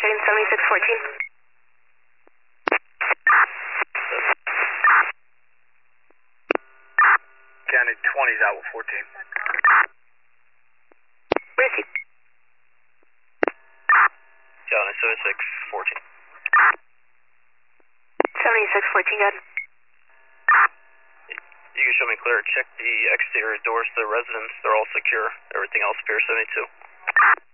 checking 7614. County 20's out with 14. Receive. County 7614. 7614, good. You can show me clear. Check the exterior doors to the residence. They're all secure. Everything else appears 72.